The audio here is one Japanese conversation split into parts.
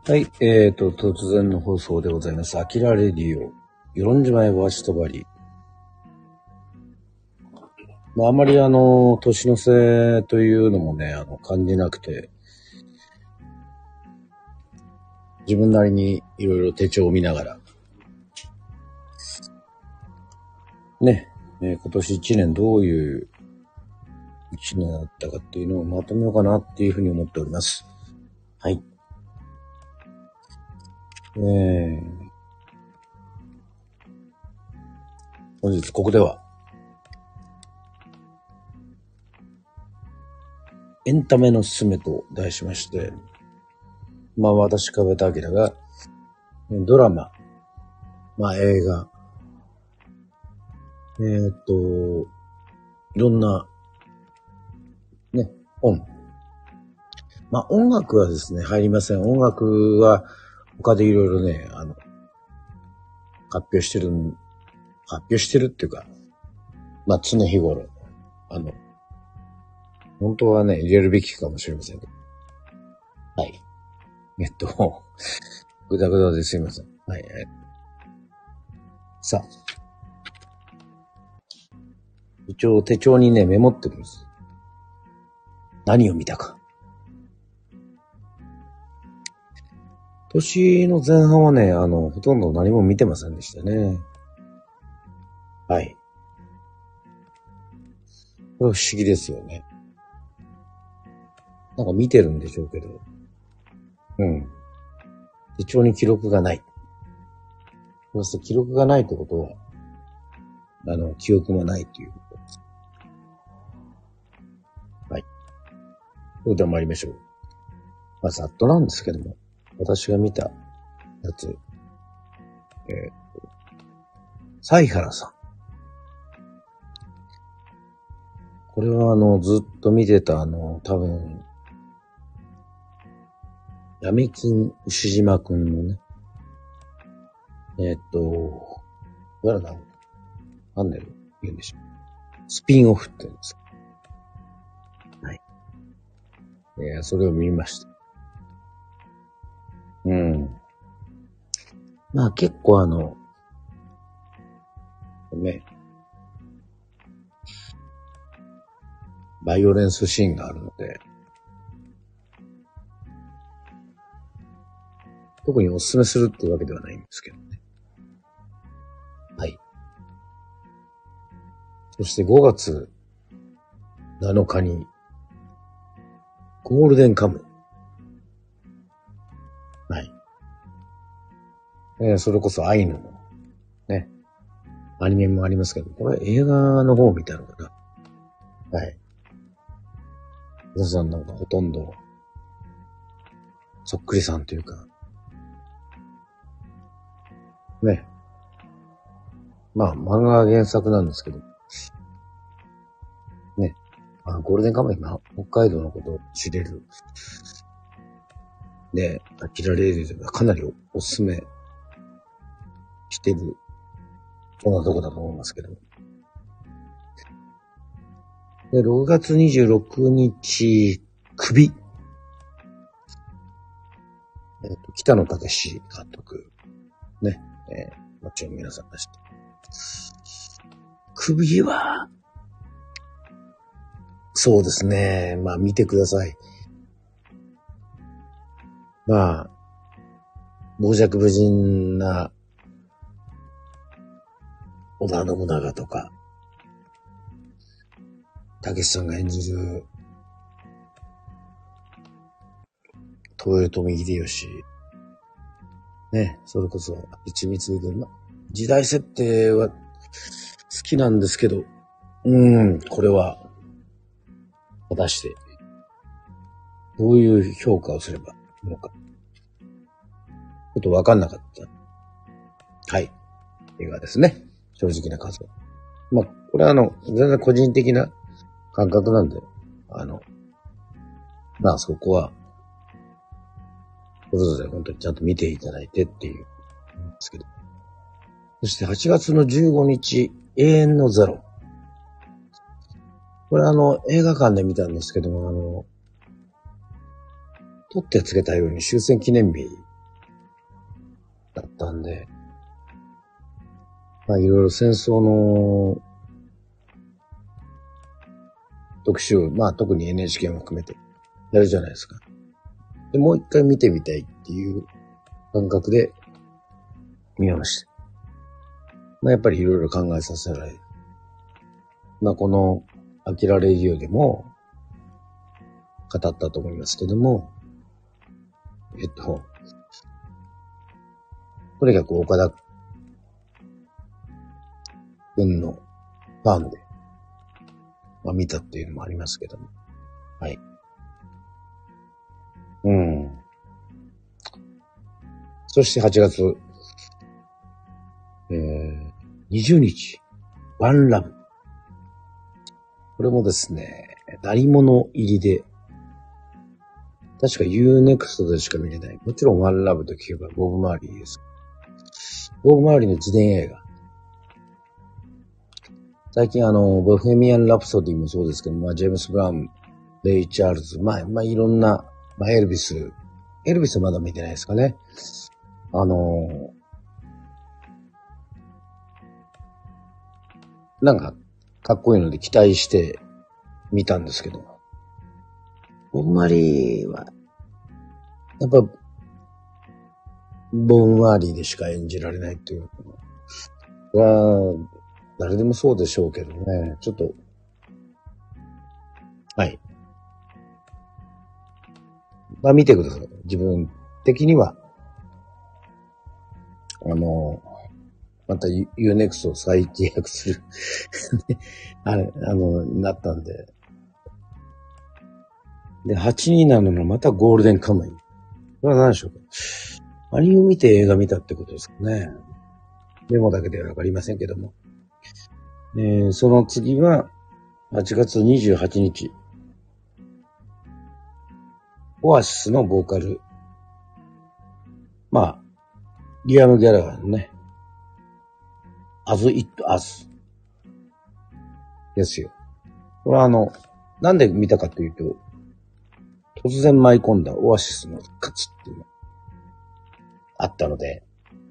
はい、突然の放送でございます。アキラレディオ、与論島へお足とばり。あまり年の瀬というのもね、感じなくて、自分なりにいろいろ手帳を見ながら、ね、今年1年どういう1年だったかっていうのをまとめようかなっていうふうに思っております。はい。本日ここでは、エンタメのすすめと題しまして、私、川端明が、ドラマ、映画、いろんな、ね、本。音楽はですね、入りません。音楽は、他でいろいろね、発表してるっていうか、常日頃、本当はね、入れるべきかもしれませんけど。はい。ぐだぐだですいません。はい。さあ。一応手帳にね、メモってるんです。何を見たか。年の前半はね、ほとんど何も見てませんでしたね。はい。これは不思議ですよね。なんか見てるんでしょうけど。手帳に記録がない。そして記録がないってことは、記憶もないということです。はい。それでは参りましょう。ざっとなんですけども、私が見たやつ、犀原さん。これはずっと見てた多分、闇金牛島くんのね、なんで言うんでしょう。スピンオフって言うんですか。はい。それを見ました。結構バイオレンスシーンがあるので、特におすすめするってわけではないんですけどね。はい。そして5月7日に、ゴールデンカム。はい。それこそアイヌの、ね、アニメもありますけど、これ映画の方を見たのかな。はい。皆さんなんかほとんど、そっくりさんというか、ね。漫画が原作なんですけど、ね。ゴールデンカムイ、北海道のことを知れる。で、アキラレディオがかなりおすすめしてる、そんなとこだと思いますけど。で、6月26日、首。北野武監督。ね。もちろん皆さん出して。首は、そうですね。見てください。傍若無人な織田信長とか、たけしさんが演じる豊臣秀吉。ね、それこそ一密で、時代設定は好きなんですけど、これは、果たして、どういう評価をすればいいのか。ちょっとわかんなかった。はい。映画ですね。正直な感想。これは全然個人的な感覚なんで、そこは、それぞれ本当にちゃんと見ていただいてっていう、ですけど。そして8月の15日、永遠のゼロ。これ映画館で見たんですけども、撮ってつけたように終戦記念日だったんで、まあいろいろ戦争の特集、まあ特に NHK も含めてやるじゃないですか。で、もう一回見てみたいっていう感覚で見ました。まあやっぱりいろいろ考えさせられる。まあこのアキラレディオでも語ったと思いますけども、とにかく岡田くんのファンで、まあ見たっていうのもありますけども。はい。そして8月、20日、ワンラブ。これもですね、鳴り物入りで、確か UNEXT でしか見れない。もちろんワンラブと聞けばボブ・マーリーです。ボブ・マーリーの自伝映画。最近ボヘミアン・ラプソディもそうですけど、まあ、ジェームス・ブラウン、レイ・チャールズ、まあ、いろんな、まあ、エルビスはまだ見てないですかね。なんか、かっこいいので期待して見たんですけど、ボブ・マーリーは、やっぱ、ボブ・マーリーでしか演じられないっていうのは、誰でもそうでしょうけどね、ちょっと、はい。まあ見てください。自分的には、また UNEXT を再契約するなったんで。で、8になるのまたゴールデンカムイ。これは何でしょうか。アニメを見て映画見たってことですかね。メモだけではわかりませんけども。その次は、8月28日。オアシスのボーカル。まあ、リアム・ギャラガーのね、As It As ですよ。これはなんで見たかというと、突然舞い込んだオアシスの復活っていうのがあったので、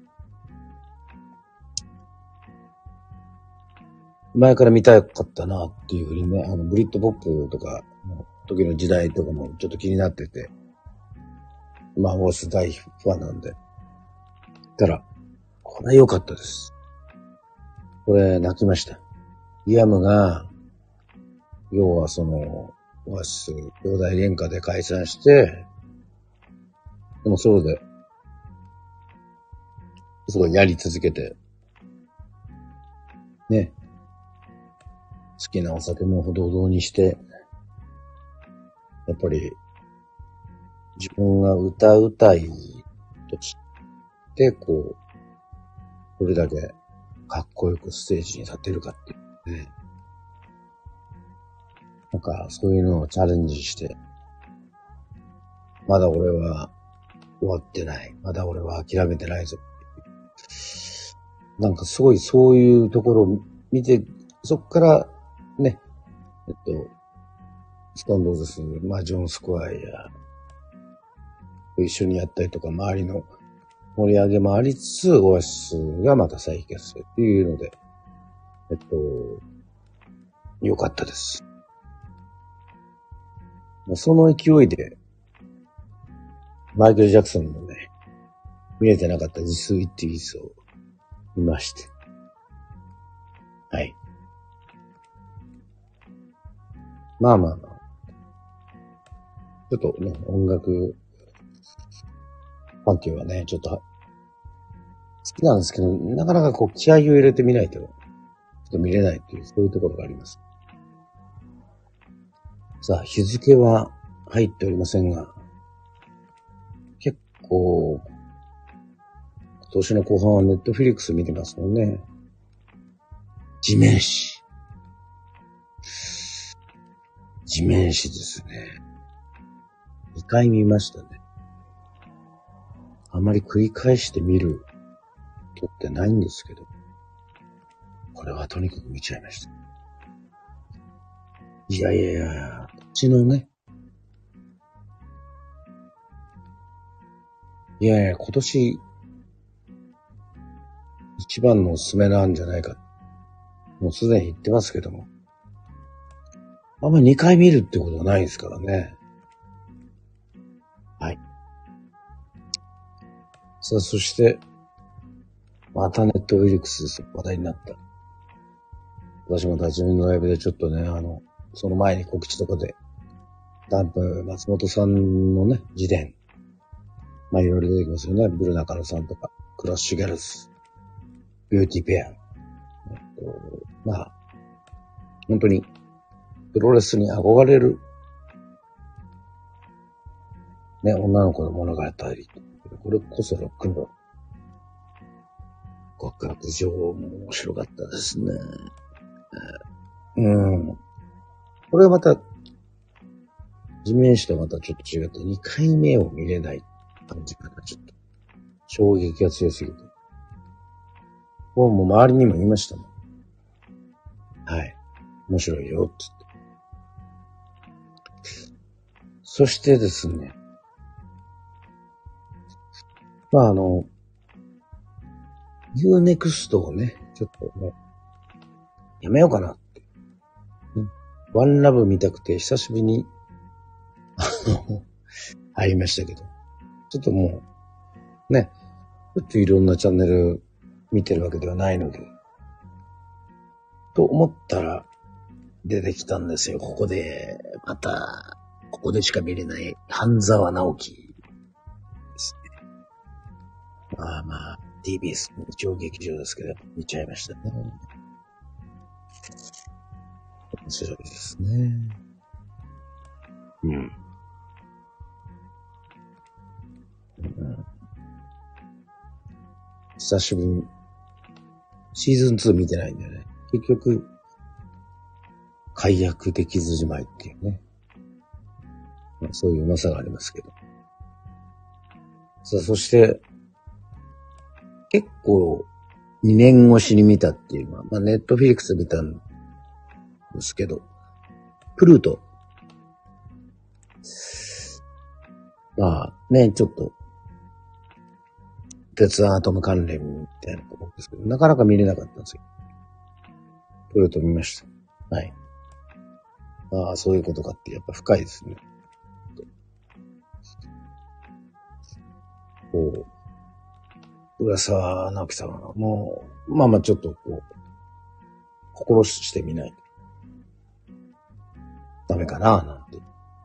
前から見たかったなっていうふうにね、ブリッドポップとかの時の時代とかもちょっと気になってて、まあ、オアシス大ファンなんで。たら、これ良かったです。これ泣きました。リアムが、要はオアシス兄弟喧嘩で解散して、でもそうで、すごいやり続けて、ね、好きなお酒もほどほどにして、やっぱり自分が歌うたいとして、これだけかっこよくステージに立てるかっていうね。なんかそういうのをチャレンジして、まだ俺は終わってない。まだ俺は諦めてないぞ。なんかすごいそういうところを見て、そっからね、ストーンローゼス、まあジョン・スクワイヤー、一緒にやったりとか、周りの盛り上げもありつつ、オアシスがまた再結成っていうので、良かったです。その勢いで、マイケル・ジャクソンのね、見れてなかった実数一ティースを見まして。はい。まあ。ちょっとね、音楽関係はね、ちょっと好きなんですけど、なかなか気合を入れてみないと、ちょっと見れないっていう、そういうところがあります。さあ、日付は入っておりませんが、結構、今年の後半はネットフィリックス見てますもんね。地面師。地面師ですね。2回見ましたね。あまり繰り返して見るとってないんですけど、これはとにかく見ちゃいました。いや、こっちのね、今年、 一番のおすすめなんじゃないか。もうすでに言ってますけども。あんまり2回見るってことはないですからね。はい。さあ、そして、またネットフリックスです話題になった。私も立ち見のライブでちょっとね、その前に告知とかで、ダンプ松本さんのね、自伝。まあいろいろ出てきますよね。ブル中野さんとか、クラッシュギャルズ、ビューティーペア。まあ、本当に、プロレスに憧れる、ね、女の子の物語。これこそロックンロール。極楽情も面白かったですね。これはまた、地面師とまたちょっと違って、2回目を見れない感じかな、ちょっと。衝撃が強すぎて。もう周りにも言いましたもん。はい。面白いよ、って言って。そしてですね。まあUnext をね、ちょっとね、やめようかなって。ワンラブ見たくて久しぶりに、入りましたけど。ちょっともう、ね、ちょっといろんなチャンネル見てるわけではないので。と思ったら、出てきたんですよ。ここで、また、ここでしか見れない、半沢直樹ですね。まあ、TBS 日曜劇場ですけど、見ちゃいましたね。面白いですね。久しぶりに、シーズン2見てないんだよね。結局、解約できずじまいっていうね。そういう噂がありますけど。さあ、そして、結構、2年越しに見たっていうのは、ネットフィリックスで見たんですけど、プルート。ちょっと、鉄腕アトム関連みたいなところですけど、なかなか見れなかったんですよ。プルート見ました。はい。そういうことかってやっぱ深いですね。こう、浦沢直樹さんはもう、ちょっとこう、心してみないとダメかな、なんて。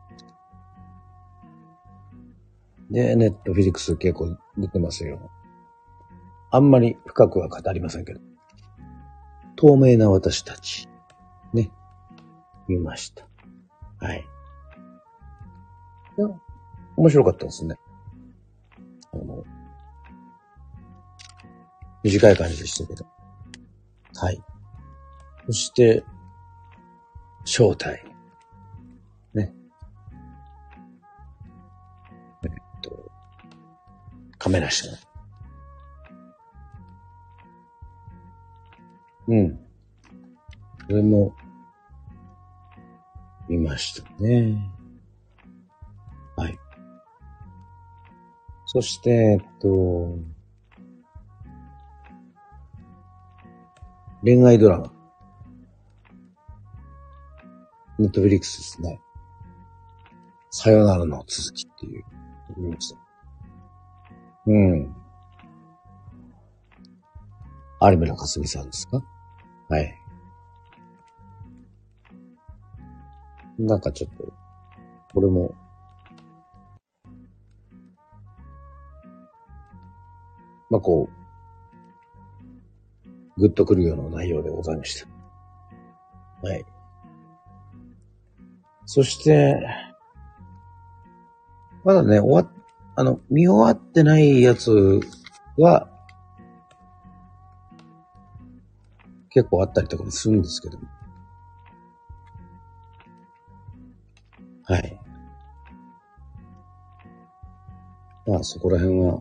で、ネットフィリックス結構出てますよ。あんまり深くは語りませんけど。透明な私たち。ね。見ました。はい。いや、面白かったですね。短い感じでしたけど。はい。そして、正体。ね。亀梨の。これも、見ましたね。はい。そして、恋愛ドラマ。ネットフリックスですね。さよならの続きっていう、見ました。有村架純さんですか？はい。なんかちょっと、これも、こう、グッとくるような内容でございました。はい。そして、まだね、見終わってないやつは、結構あったりとかもするんですけど。はい。そこら辺は、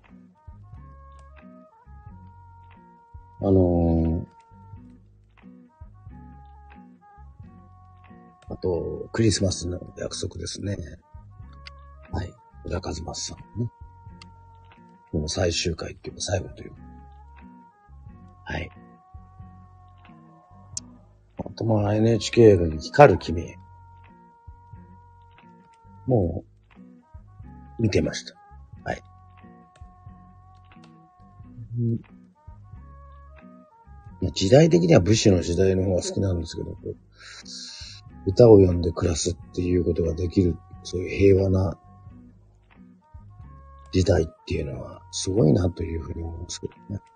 あと、クリスマスの約束ですね。はい。小田和正さんね。もう最終回っていうか最後というか。 はい。あとNHK が光る君へ。もう、見てました。はい。時代的には武士の時代の方が好きなんですけど、歌を読んで暮らすっていうことができる、そういう平和な時代っていうのはすごいなというふうに思うんですけどね。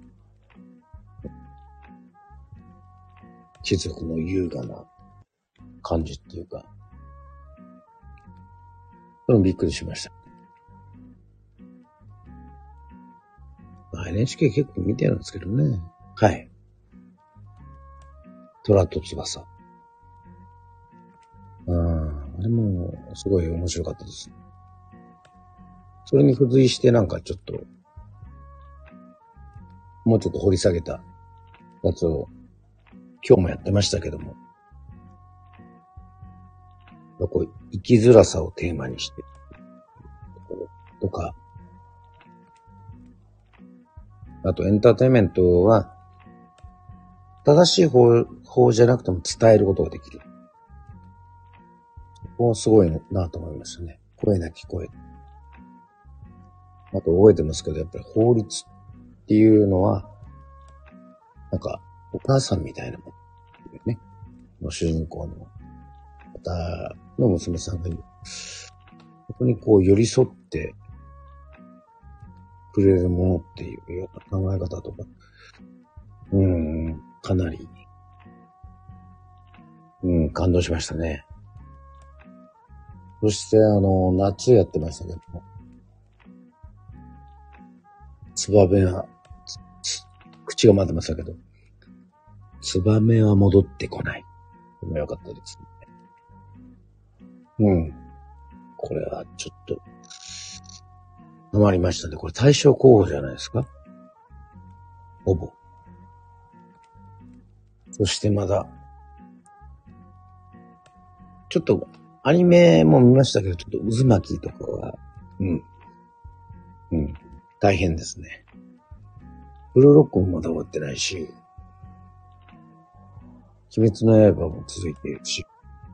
貴族の優雅な感じっていうか、それもびっくりしました。NHK 結構見てるんですけどね。はい。虎と翼。あれもすごい面白かったです。それに付随してなんかちょっと、もうちょっと掘り下げたやつを今日もやってましたけども、こう生きづらさをテーマにしてとか、あとエンターテインメントは正しい方じゃなくても伝えることができる。ここすごいなと思いましたね。声なき声。あと覚えてますけど、やっぱり法律っていうのは、なんかお母さんみたいなもんね。主人公の方の娘さんがいる。そこにこう寄り添ってくれるものっていうような考え方とか、かなり、感動しましたね。そして夏やってましたけども、ツバメは、口が回ってましたけど、ツバメは戻ってこない。これも良かったですね。これはちょっと、ハマりましたね。これ大賞候補じゃないですか？ほぼ。そしてまだ、ちょっと、アニメも見ましたけど、ちょっと渦巻きとかは、大変ですね。ブルーロックもまだ終わってないし、鬼滅の刃も続いているし。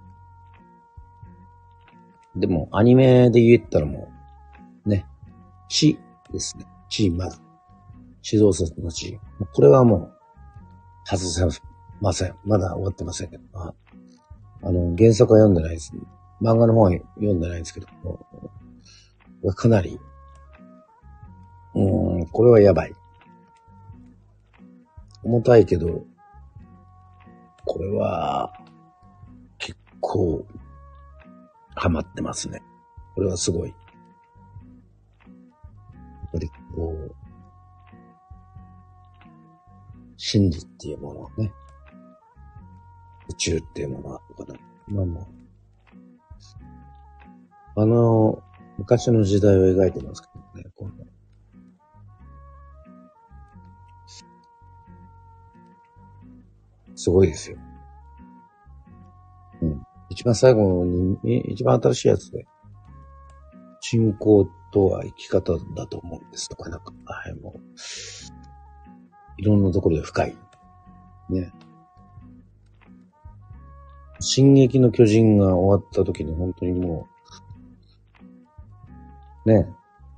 でも、アニメで言ったらもう、ね、地ですね。地まだ。地動説の地。これはもう、外せません。まだ終わってませんけど。原作は読んでないです。漫画の方は読んでないんですけど、かなり、これはやばい。重たいけど、これは、結構、ハマってますね。これはすごい。やっぱりこう、真理っていうものをね、宇宙っていうものはあるかな。昔の時代を描いてますけどね、今度。すごいですよ。一番最後に、一番新しいやつで、信仰とは生き方だと思うんですとか、なんか、もう、いろんなところで深い。ね。進撃の巨人が終わった時に本当にもう、ね。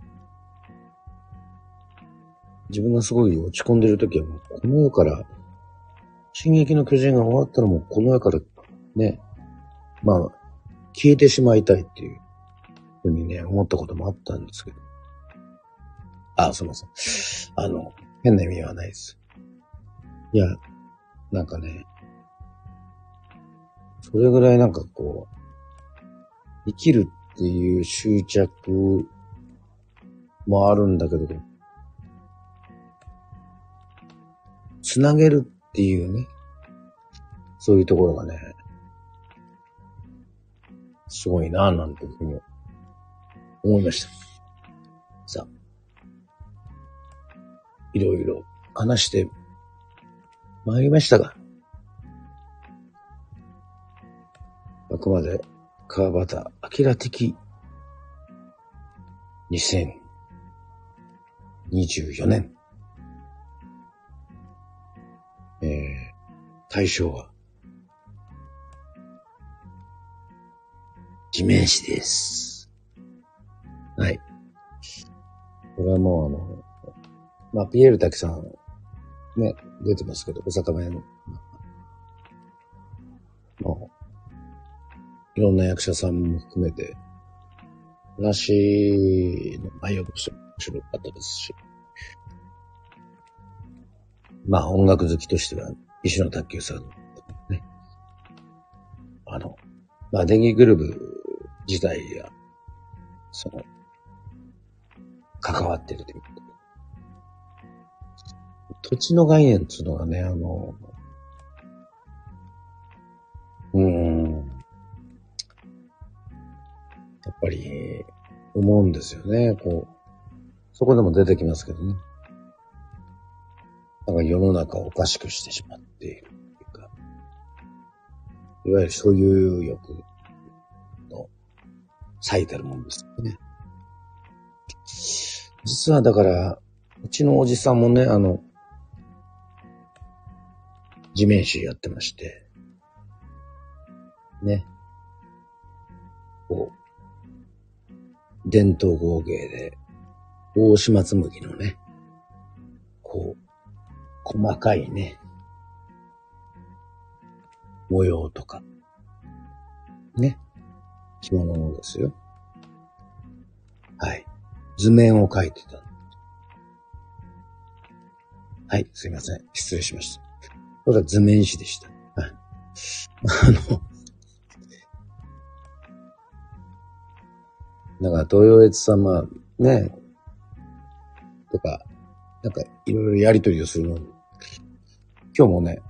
自分がすごい落ち込んでる時はもう、この世から、進撃の巨人が終わったらもうこの世からね、消えてしまいたいっていうふうにね、思ったこともあったんですけど。すみません。変な意味はないです。いや、なんかね、それぐらいなんかこう、生きるっていう執着もあるんだけど、つなげるっていうね、そういうところがね、すごいなぁなんていうふうに思いました。さあ、いろいろ話してまいりましたが、あくまで川端明的2024年対象は、地面師です。はい。これはもうピエール滝さん、ね、出てますけど、大阪弁の、いろんな役者さんも含めて、話の内容としても面白かったですし、音楽好きとしては、石野卓球さんのね、電気グルーブ自体や、関わってるということで。土地の概念っていうのがね、やっぱり、思うんですよね。そこでも出てきますけどね。なんか世の中をおかしくしてしまっているっていうか、いわゆる所有欲の最たるものですよね。実はだから、うちのおじさんもね、地面師やってまして、ね。伝統工芸で、大島紬のね、細かいね、模様とか、ね、着物のですよ。はい。図面を描いてた。はい、すいません。失礼しました。これは図面師でした。はい。なんか、東洋越様ね、とか、なんか、いろいろやりとりをするの。今日もね、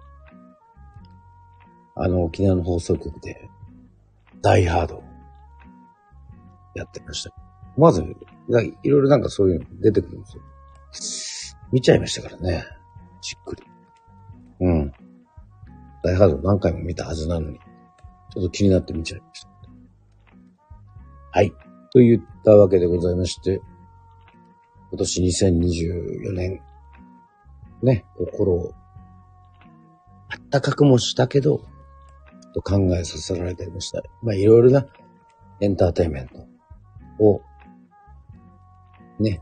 沖縄の放送局で、ダイハード、やってました。まず、いろいろなんかそういうの出てくるんですよ。見ちゃいましたからね。じっくり。ダイハード何回も見たはずなのに、ちょっと気になって見ちゃいました。はい。といったわけでございまして、今年2024年、ね、心をあったかくもしたけど、と考えさせられていました。いろいろなエンターテインメントを、ね、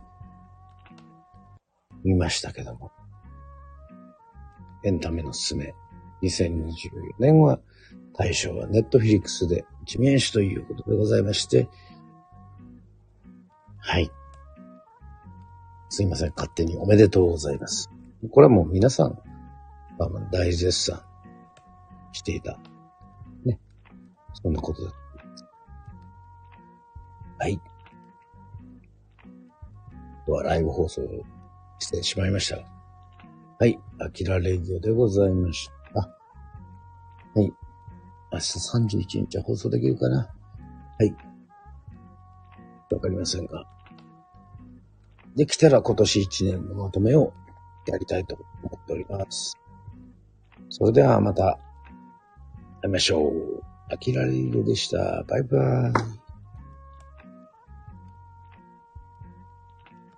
見ましたけども。エンタメのすすめ。2024年は、対象はネットフィリックスで地面師ということでございまして、はい。すいません。勝手におめでとうございます。これはもう皆さん、大絶賛していた。ね。そんなことだ。はい。ライブ放送してしまいました。はい。アキラレディオでございました。はい。明日31日は放送できるかな？はい。わかりませんが。できたら今年1年のまとめをやりたいと思っております。それではまた会いましょう。アキラレディオでした。バイバーイ。